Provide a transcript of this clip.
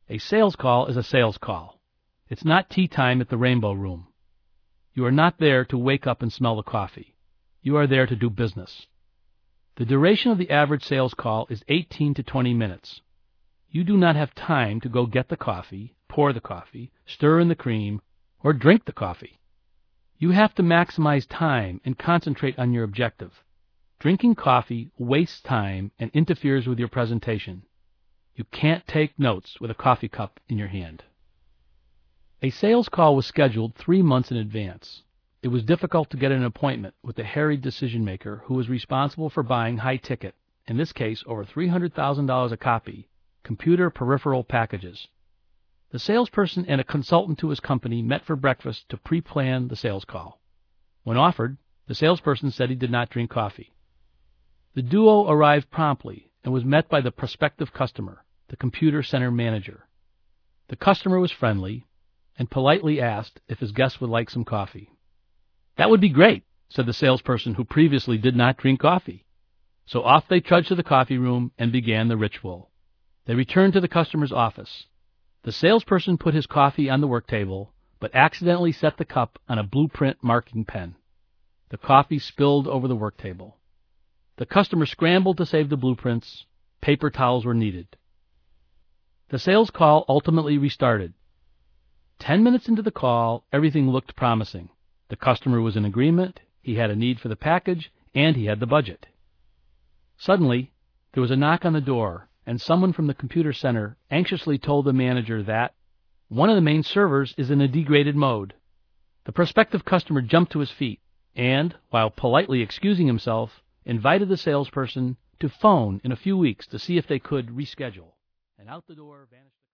A sales call is a sales call. It's not tea time at the Rainbow Room. You are not there to wake up and smell the coffee. You are there to do business. The duration of the average sales call is 18 to 20 minutes. You do not have time to go get the coffee, pour the coffee, stir in the cream, or drink the coffee. You have to maximize time and concentrate on your objective. Drinking coffee wastes time and interferes with your presentation. You can't take notes with a coffee cup in your hand. A sales call was scheduled 3 months in advance. It was difficult to get an appointment with the harried decision-maker who was responsible for buying high-ticket, in this case over $300,000 a copy, computer peripheral packages. The salesperson and a consultant to his company met for breakfast to pre-plan the sales call. When offered, the salesperson said he did not drink coffee. The duo arrived promptly and was met by the prospective customer, the computer center manager. The customer was friendly and politely asked if his guest would like some coffee. "That would be great," said the salesperson who previously did not drink coffee. So off they trudged to the coffee room and began the ritual. They returned to the customer's office. The salesperson put his coffee on the work table, but accidentally set the cup on a blueprint marking pen. The coffee spilled over the work table. The customer scrambled to save the blueprints. Paper towels were needed. The sales call ultimately restarted. 10 minutes into the call, everything looked promising. The customer was in agreement, he had a need for the package, and he had the budget. Suddenly, there was a knock on the door, and someone from the computer center anxiously told the manager that one of the main servers is in a degraded mode. The prospective customer jumped to his feet and, while politely excusing himself, invited the salesperson to phone in a few weeks to see if they could reschedule. And out the door vanished.